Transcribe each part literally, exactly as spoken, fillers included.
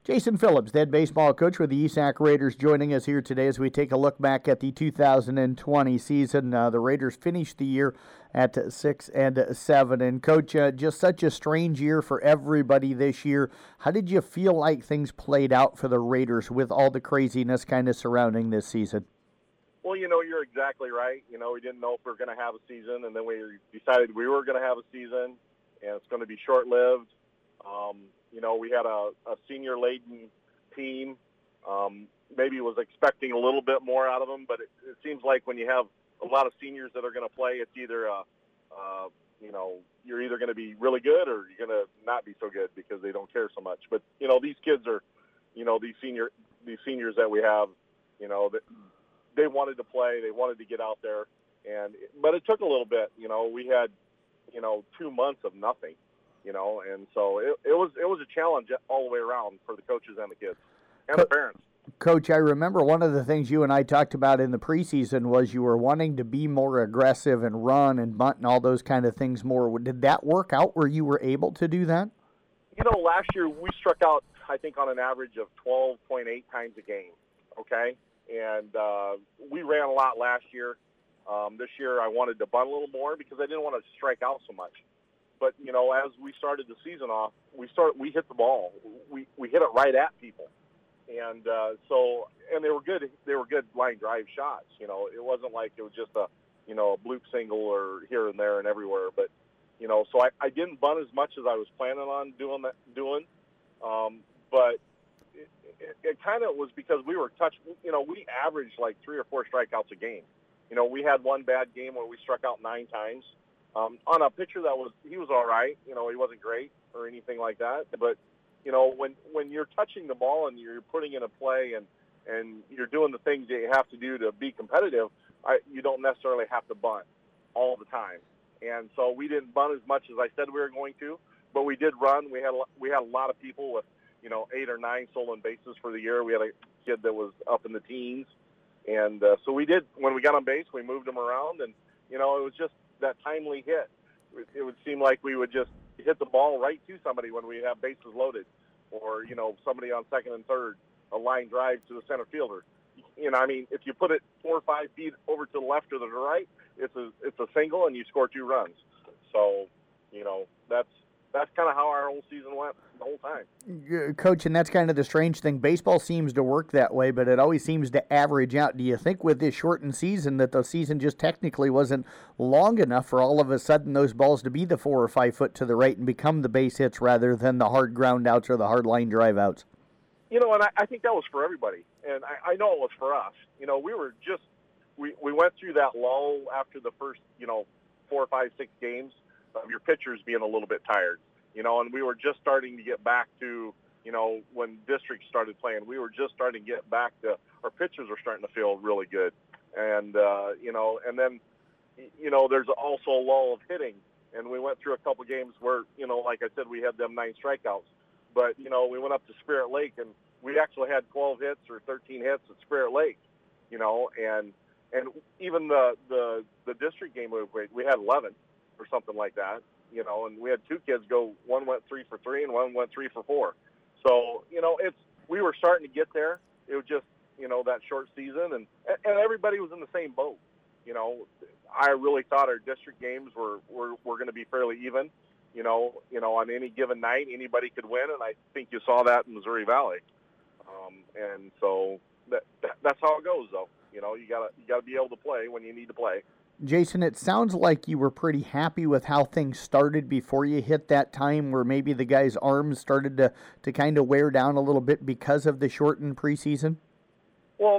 Jason Phillips, head baseball coach with the E S A C Raiders, joining us here today as we take a look back at the two thousand twenty season. Uh, the Raiders finished the year at six and seven. And Coach, uh, just such a strange year for everybody this year. How did you feel like things played out for the Raiders with all the craziness kind of surrounding this season? Well, you know, you're exactly right. You know, we didn't know if we were going to have a season, and then we decided we were going to have a season, and it's going to be short-lived. Um, you know, we had a, a senior-laden team. Um, maybe was expecting a little bit more out of them, but it, it seems like when you have a lot of seniors that are going to play, it's either, uh, uh, you know, you're either going to be really good or you're going to not be so good because they don't care so much. But, you know, these kids are, you know, these senior these seniors that we have, you know, that they wanted to play, they wanted to get out there, and but it took a little bit. You know, we had, you know, two months of nothing. You know, and so it, it was it was a challenge all the way around for the coaches and the kids and Co- the parents. Coach, I remember one of the things you and I talked about in the preseason was you were wanting to be more aggressive and run and bunt and all those kind of things more. Did that work out where you were able to do that? You know, last year we struck out, I think, on an average of twelve point eight times a game, okay? And uh, we ran a lot last year. Um, this year I wanted to bunt a little more because I didn't want to strike out so much. But, you know, as we started the season off, we start we hit the ball. We we hit it right at people. And uh, so, and they were good. They were good line drive shots. You know, it wasn't like it was just a, you know, a bloop single or here and there and everywhere. But, you know, so I, I didn't bunt as much as I was planning on doing that. Doing, um, but it, it, it kind of was because we were touch. You know, we averaged like three or four strikeouts a game. You know, we had one bad game where we struck out nine times. Um, on a pitcher that was, he was all right. You know, he wasn't great or anything like that. But, you know, when, when you're touching the ball and you're putting in a play and, and you're doing the things that you have to do to be competitive, I, you don't necessarily have to bunt all the time. And so we didn't bunt as much as I said we were going to, but we did run. We had, we had a lot of people with, you know, eight or nine stolen bases for the year. We had a kid that was up in the teens. And uh, so we did, when we got on base, we moved him around. And, you know, it was just that timely hit. It would seem like we would just hit the ball right to somebody when we have bases loaded, or, you know, somebody on second and third, a line drive to the center fielder. You know, I mean, if you put it four or five feet over to the left or the right, it's a it's a single and you score two runs. So, you know, that's that's kind of how our whole season went the whole time. Coach, and that's kind of the strange thing. Baseball seems to work that way, but it always seems to average out. Do you think with this shortened season that the season just technically wasn't long enough for all of a sudden those balls to be the four or five foot to the right and become the base hits rather than the hard ground outs or the hard line drive outs? You know, and I, I think that was for everybody. And I, I know it was for us. You know, we were just, we, we went through that lull after the first, you know, four, five, six games of your pitchers being a little bit tired, you know, and we were just starting to get back to, you know, when districts started playing, we were just starting to get back to, our pitchers were starting to feel really good. And, uh, you know, and then, you know, there's also a lull of hitting. And we went through a couple games where, you know, like I said, we had them nine strikeouts. But, you know, we went up to Spirit Lake, and we actually had twelve hits or thirteen hits at Spirit Lake, you know, and and even the, the, the district game we played, we had eleven or something like that, you know, and we had two kids go, one went three for three and one went three for four. So, you know, it's we were starting to get there. It was just, you know, that short season, and, and everybody was in the same boat. You know, I really thought our district games were, were, were going to be fairly even. You know, you know, on any given night, anybody could win, and I think you saw that in Missouri Valley. Um, and so that, that that's how it goes, though. You know, you gotta you gotta be able to play when you need to play. Jason, it sounds like you were pretty happy with how things started before you hit that time where maybe the guys' arms started to, to kind of wear down a little bit because of the shortened preseason. Well,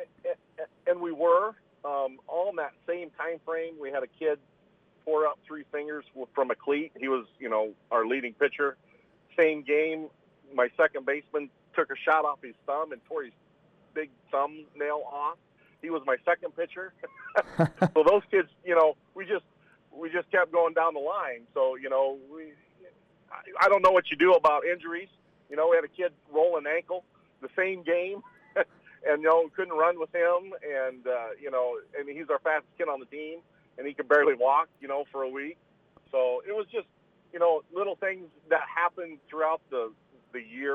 and we were um, all in that same time frame. We had a kid tore up three fingers from a cleat. He was, you know, our leading pitcher. Same game, my second baseman took a shot off his thumb and tore his big thumbnail off. He was my second pitcher. So those kids, you know, we just we just kept going down the line. So, you know, we I, I don't know what you do about injuries. You know, we had a kid roll an ankle the same game, and, you know, couldn't run with him. And, uh, you know, and he's our fastest kid on the team. And he could barely walk, you know, for a week. So it was just, you know, little things that happened throughout the the year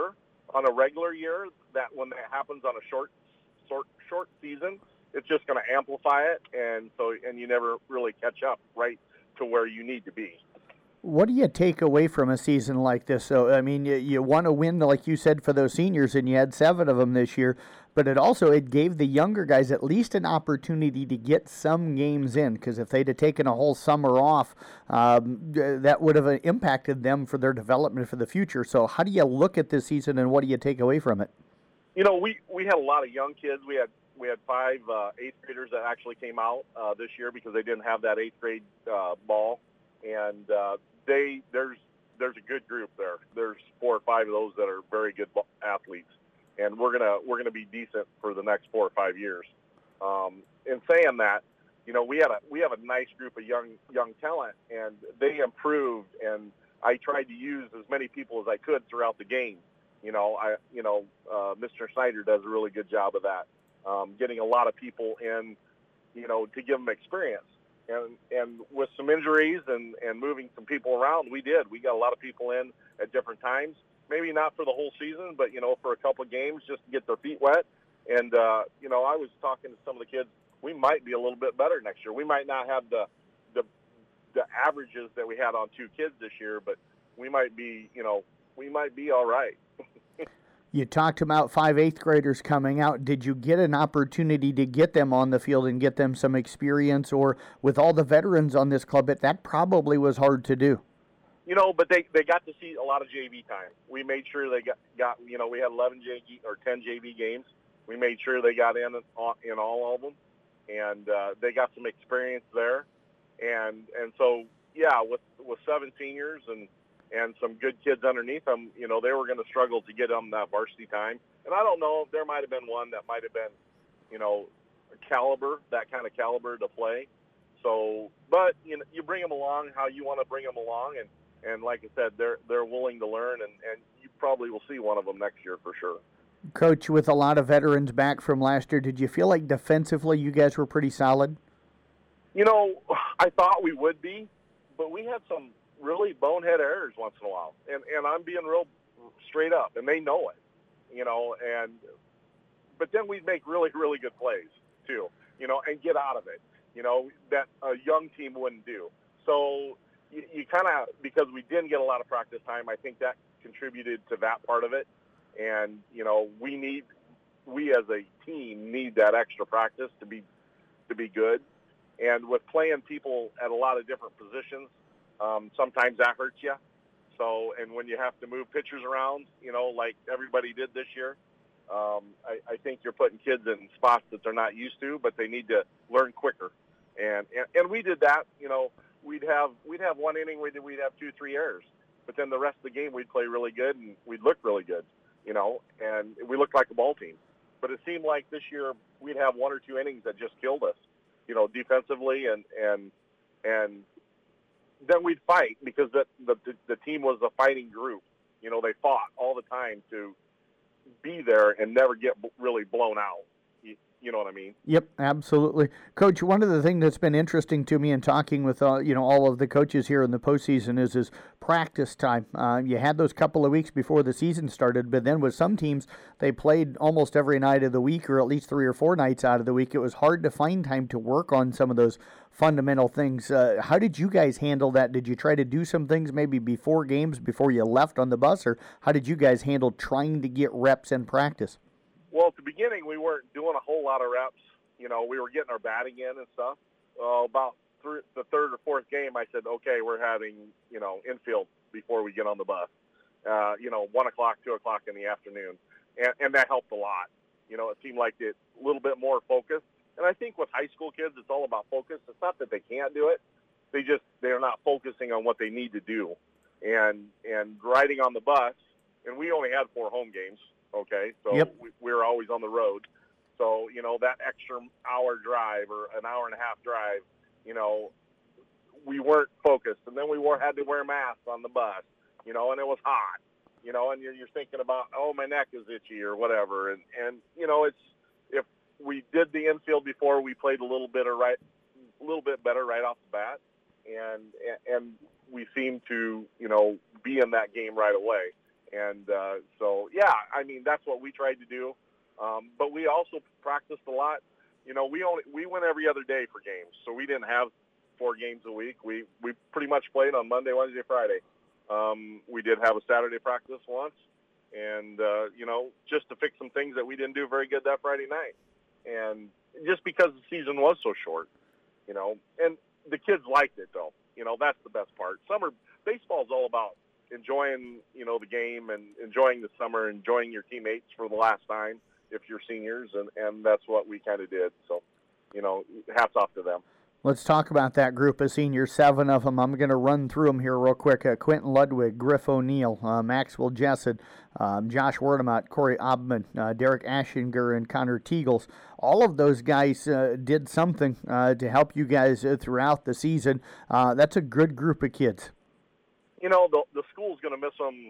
on a regular year, that when that happens on a short, short, short season, it's just going to amplify it, and so and you never really catch up right to where you need to be. What do you take away from a season like this? So, I mean, you, you want to win, like you said, for those seniors, and you had seven of them this year. But it also it gave the younger guys at least an opportunity to get some games in, because if they'd have taken a whole summer off, um, that would have impacted them for their development for the future. So, how do you look at this season, and what do you take away from it? You know, we we had a lot of young kids. We had we had five uh, eighth graders that actually came out uh, this year because they didn't have that eighth grade uh, ball. And uh, they there's there's a good group there. There's four or five of those that are very good athletes, and we're gonna we're gonna be decent for the next four or five years. Um, in saying that, you know, we had a we have a nice group of young young talent, and they improved. And I tried to use as many people as I could throughout the game. You know, I you know uh, Mister Snyder does a really good job of that, um, getting a lot of people in, you know, to give them experience. And and with some injuries and, and moving some people around, we did. We got a lot of people in at different times. Maybe not for the whole season, but, you know, for a couple of games just to get their feet wet. And, uh, you know, I was talking to some of the kids. We might be a little bit better next year. We might not have the the, the averages that we had on two kids this year, but we might be, you know, we might be all right. You talked about five eighth graders coming out. Did you get an opportunity to get them on the field and get them some experience? Or with all the veterans on this club, it, that probably was hard to do. You know, but they, they got to see a lot of J V time. We made sure they got, got you know, we had eleven J V or ten J V games. We made sure they got in in all of them, and uh, they got some experience there. And and so, yeah, with, with seven seniors and and some good kids underneath them, you know, they were going to struggle to get them that varsity time. And I don't know, there might have been one that might have been, you know, caliber, that kind of caliber to play. So, but, you know, you bring them along how you want to bring them along. And, and like I said, they're they're willing to learn, and, and you probably will see one of them next year for sure. Coach, with a lot of veterans back from last year, did you feel like defensively you guys were pretty solid? You know, I thought we would be, but we had some really bonehead errors once in a while, and and I'm being real straight up, and they know it, you know. And but then we'd make really really good plays too, you know, and get out of it, you know, that a young team wouldn't do. So you, you kind of, because we didn't get a lot of practice time, I think that contributed to that part of it. And you know, we need we as a team need that extra practice to be to be good. And with playing people at a lot of different positions, Um, sometimes that hurts you. So, and when you have to move pitchers around, you know, like everybody did this year, um, I, I think you're putting kids in spots that they're not used to, but they need to learn quicker. And, and, and we did that. You know, we'd have we'd have one inning where we'd have two, three errors, but then the rest of the game we'd play really good and we'd look really good, you know, and we looked like a ball team. But it seemed like this year we'd have one or two innings that just killed us, you know, defensively, and and and. Then we'd fight because the, the the team was a fighting group. You know, they fought all the time to be there and never get really blown out. You, you know what I mean? Yep, absolutely. Coach, one of the things that's been interesting to me in talking with uh, you know all of the coaches here in the postseason is is practice time. Uh, you had those couple of weeks before the season started, but then with some teams, they played almost every night of the week, or at least three or four nights out of the week. It was hard to find time to work on some of those fundamental things. Uh, how did you guys handle that? Did you try to do some things maybe before games, before you left on the bus, or how did you guys handle trying to get reps in practice? Well, at the beginning, we weren't doing a whole lot of reps. You know, we were getting our batting in and stuff. Uh, about th- the third or fourth game, I said, okay, we're having, you know, infield before we get on the bus. Uh, you know, one o'clock, two o'clock in the afternoon. And, and that helped a lot. You know, it seemed like it a little bit more focused. And I think with high school kids, it's all about focus. It's not that they can't do it. They just, they're not focusing on what they need to do. And, and riding on the bus, and we only had four home games. Okay, so yep. we, we were always on the road. So, you know, that extra hour drive or an hour and a half drive, you know, we weren't focused. And then we wore, had to wear masks on the bus, you know, and it was hot, you know, and you're, you're thinking about, oh, my neck is itchy or whatever. And, and, you know, it's, if we did the infield before, we played a little bit of right, a little bit better right off the bat. And, and we seemed to, you know, be in that game right away. And uh, so, yeah, I mean, that's what we tried to do. Um, but we also practiced a lot. You know, we only we went every other day for games, so we didn't have four games a week. We we pretty much played on Monday, Wednesday, Friday. Um, we did have a Saturday practice once, and uh, you know, just to fix some things that we didn't do very good that Friday night, and just because the season was so short, you know, and the kids liked it though. You know, that's the best part. Summer baseball is all about enjoying, you know, the game and enjoying the summer, enjoying your teammates for the last time if you're seniors, and, and that's what we kind of did. So, you know, hats off to them. Let's talk about that group of seniors, seven of them. I'm going to run through them here real quick. Uh, Quentin Ludwig, Griff O'Neill, uh, Maxwell Jessup, um, Josh Werdemont, Corey Obman, uh, Derek Aschinger, and Connor Teagles. All of those guys uh, did something uh, to help you guys uh, throughout the season. Uh, that's a good group of kids. You know, the, the school's going to miss them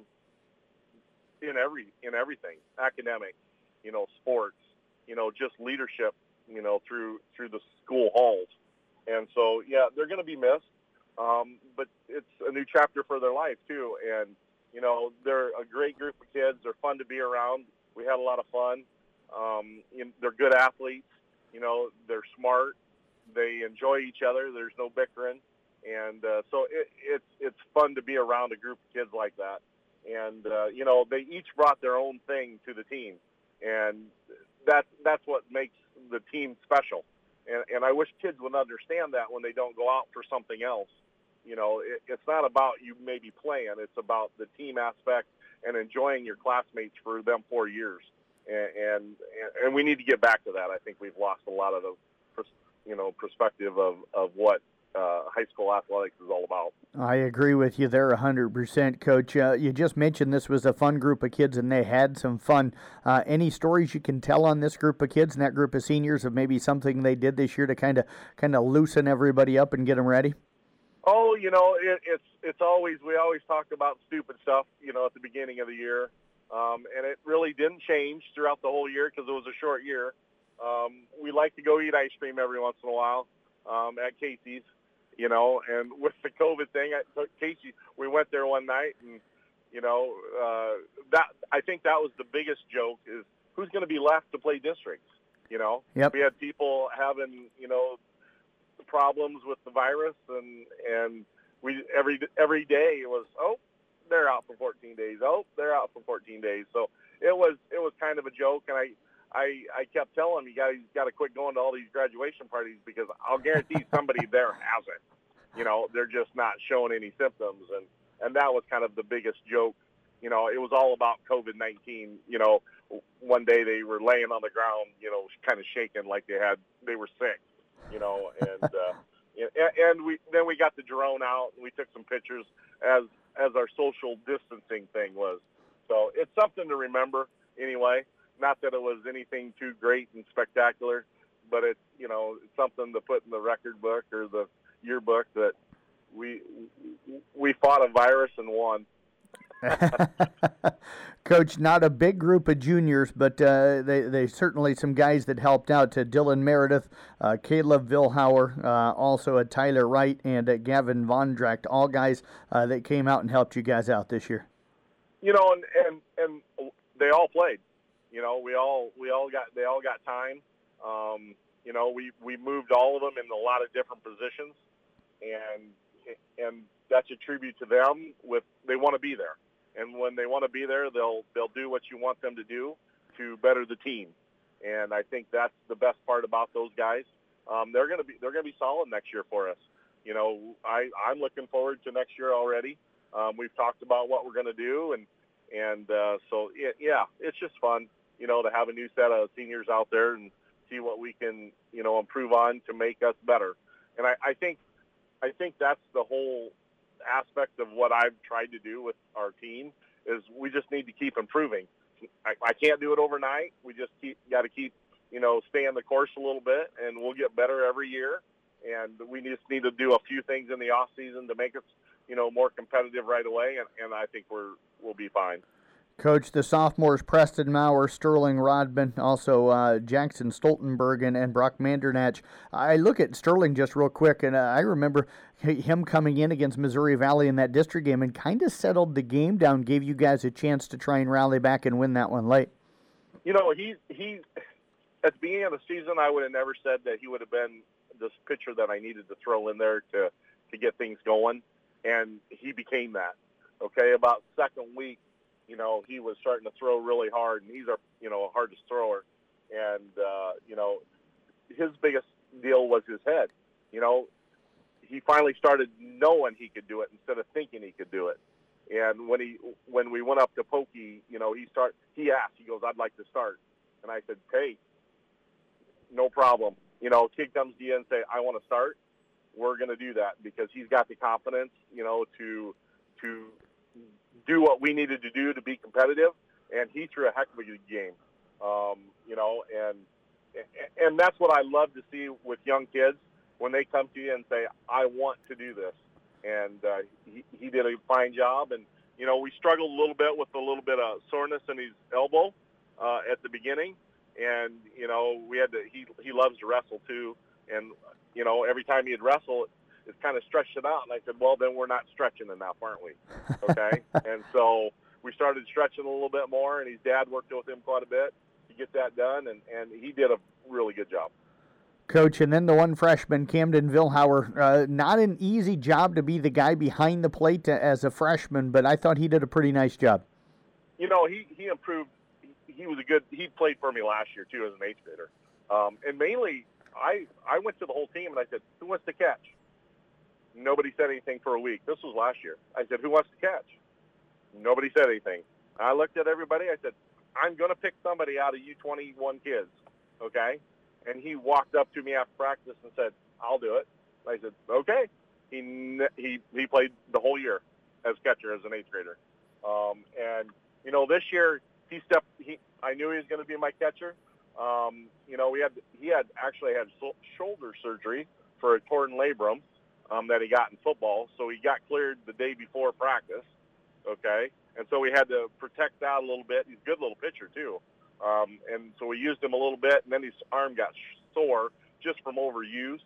in every in everything, academic, you know, sports, you know, just leadership, you know, through through the school halls. And so, yeah, they're going to be missed, um, but it's a new chapter for their life, too. And, you know, they're a great group of kids. They're fun to be around. We had a lot of fun. Um, you know, they're good athletes. You know, they're smart. They enjoy each other. There's no bickering. And uh, so it, it's it's fun to be around a group of kids like that. And, uh, you know, they each brought their own thing to the team. And that's, that's what makes the team special. And, and I wish kids would understand that when they don't go out for something else. You know, it, it's not about you maybe playing. It's about the team aspect and enjoying your classmates for them four years. And, and, and we need to get back to that. I think we've lost a lot of the, you know, perspective of, of what uh, high school athletics is all about. I agree with you there one hundred percent, Coach. Uh, you just mentioned this was a fun group of kids, and they had some fun. Uh, any stories you can tell on this group of kids and that group of seniors of maybe something they did this year to kind of kind of loosen everybody up and get them ready? Oh, you know, it, it's it's always we always talk about stupid stuff, you know, at the beginning of the year, um, and it really didn't change throughout the whole year because it was a short year. Um, we like to go eat ice cream every once in a while um, at Casey's. You know, and with the COVID thing, I, Casey, we went there one night, and you know, uh, that I think that was the biggest joke is who's going to be left to play districts. You know, yep. We had people having you know problems with the virus, and and we every every day it was oh they're out for fourteen days, oh they're out for fourteen days. So it was it was kind of a joke, and I. I, I kept telling him, you got got to quit going to all these graduation parties because I'll guarantee somebody there has it. You know, they're just not showing any symptoms. And, and that was kind of the biggest joke. You know, it was all about COVID nineteen. You know, one day they were laying on the ground, you know, kind of shaking like they had, they were sick, you know, and, uh, and we, then we got the drone out and we took some pictures as, as our social distancing thing was. So it's something to remember anyway. Not that it was anything too great and spectacular, but it's, you know, it's something to put in the record book or the yearbook that we we fought a virus and won. Coach, not a big group of juniors, but uh, they, they certainly some guys that helped out. To Dylan Meredith, uh, Caleb Vilhauer, uh, also a Tyler Wright, and uh, Gavin Vondracht, all guys uh, that came out and helped you guys out this year. You know, and, and, and they all played. You know, we all we all got they all got time. Um, you know, we, we moved all of them in a lot of different positions, and and that's a tribute to them. With they want to be there, and when they want to be there, they'll they'll do what you want them to do to better the team. And I think that's the best part about those guys. Um, they're gonna be they're gonna be solid next year for us. You know, I I'm looking forward to next year already. Um, we've talked about what we're gonna do, and and uh, so it, yeah, it's just fun. You know, to have a new set of seniors out there and see what we can, you know, improve on to make us better. And I, I think, I think that's the whole aspect of what I've tried to do with our team is we just need to keep improving. I, I can't do it overnight. We just keep got to keep, you know, stay on the course a little bit, and we'll get better every year. And we just need to do a few things in the off season to make us, you know, more competitive right away. And, and I think we're we'll be fine. Coach, the sophomores Preston Maurer, Sterling Rodman, also uh, Jackson Stoltenberg, and, and Brock Mandernach. I look at Sterling just real quick, and uh, I remember him coming in against Missouri Valley in that district game and kind of settled the game down, gave you guys a chance to try and rally back and win that one late. You know, he, he at the beginning of the season, I would have never said that he would have been this pitcher that I needed to throw in there to, to get things going, and he became that. Okay, about second week, you know, he was starting to throw really hard, and he's our, you know, hardest thrower. And, uh, you know, his biggest deal was his head. You know, he finally started knowing he could do it instead of thinking he could do it. And when he, when we went up to Pokey, you know, he start, he asked, he goes, "I'd like to start." And I said, "Hey, no problem. You know, kid comes to you and say, I want to start. We're going to do that," because he's got the confidence, you know, to, to, do what we needed to do to be competitive, and he threw a heck of a good game, um, you know, and and that's what I love to see with young kids when they come to you and say, "I want to do this," and uh, he, he did a fine job. And you know, we struggled a little bit with a little bit of soreness in his elbow uh, at the beginning, and you know, we had to. He he loves to wrestle too, and you know, every time he'd wrestle, it's kind of stretched it out. And I said, "Well, then we're not stretching enough, aren't we?" Okay. And so we started stretching a little bit more, and his dad worked with him quite a bit to get that done. And, and he did a really good job. Coach, and then the one freshman, Camden Vilhauer, uh, not an easy job to be the guy behind the plate as a freshman, but I thought he did a pretty nice job. You know, he, he improved. He, he was a good, he played for me last year too as an eighth grader. Um, and mainly I, I went to the whole team and I said, "Who wants to catch?" Nobody said anything for a week. This was last year. I said, "Who wants to catch?" Nobody said anything. I looked at everybody. I said, "I'm going to pick somebody out of you twenty-one kids, okay?" And he walked up to me after practice and said, "I'll do it." I said, "Okay." He he he played the whole year as catcher as an eighth grader, um, and you know, this year he stepped. He I knew he was going to be my catcher. Um, you know, we had he had actually had shoulder surgery for a torn labrum. Um, that he got in football, so he got cleared the day before practice, okay? And so we had to protect that a little bit. He's a good little pitcher, too. Um, and so we used him a little bit, and then his arm got sore just from overuse.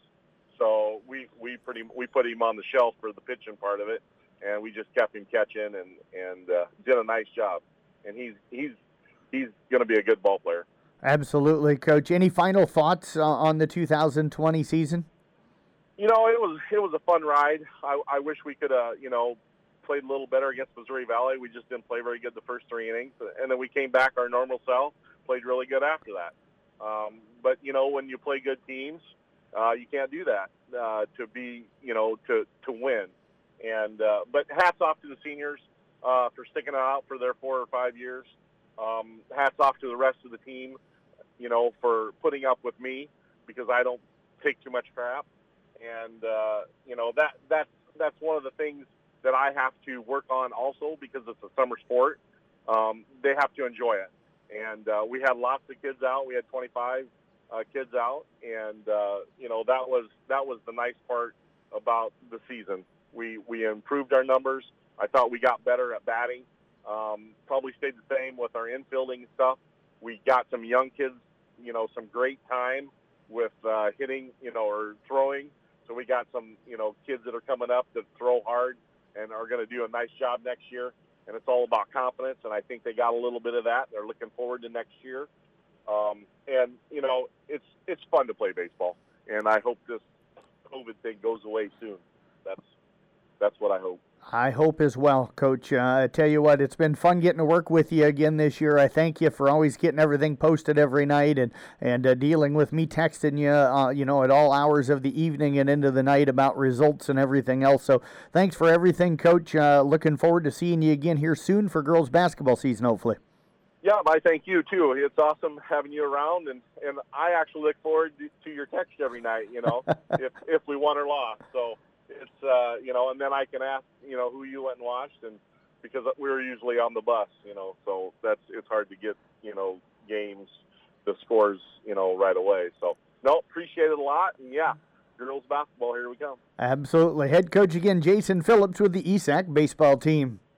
So we, we pretty we put him on the shelf for the pitching part of it, and we just kept him catching and, and uh, did a nice job. And he's he's he's going to be a good ball player. Absolutely, Coach. Any final thoughts uh, on the two thousand twenty season? You know, it was it was a fun ride. I, I wish we could, uh, you know, played a little better against Missouri Valley. We just didn't play very good the first three innings, and then we came back our normal self, played really good after that. Um, but you know, when you play good teams, uh, you can't do that uh, to be, you know, to to win. And uh, but hats off to the seniors uh, for sticking it out for their four or five years. Um, hats off to the rest of the team, you know, for putting up with me because I don't take too much crap. And, uh, you know, that that's, that's one of the things that I have to work on also because it's a summer sport. Um, they have to enjoy it. And uh, we had lots of kids out. We had twenty-five uh, kids out. And, uh, you know, that was that was the nice part about the season. We, we improved our numbers. I thought we got better at batting. Um, probably stayed the same with our infielding stuff. We got some young kids, you know, some great time with uh, hitting, you know, or throwing. So we got some, you know, kids that are coming up that throw hard and are going to do a nice job next year. And it's all about confidence, and I think they got a little bit of that. They're looking forward to next year. Um, and, you know, it's it's fun to play baseball. And I hope this COVID thing goes away soon. That's that's what I hope. I hope as well, Coach. Uh, I tell you what, it's been fun getting to work with you again this year. I thank you for always getting everything posted every night and and uh, dealing with me texting you, uh, you know, at all hours of the evening and into the night about results and everything else. So thanks for everything, Coach. Uh, looking forward to seeing you again here soon for girls basketball season, hopefully. Yeah, I thank you too. It's awesome having you around, and, and I actually look forward to, to your text every night. You know, if if we won or lost. So. It's, uh, you know, and then I can ask, you know, who you went and watched, and because we were usually on the bus, you know, so that's, it's hard to get, you know, games, the scores, you know, right away. So, no, appreciate it a lot, and yeah, girls basketball, here we come. Absolutely. Head coach again, Jason Phillips with the E S A C baseball team.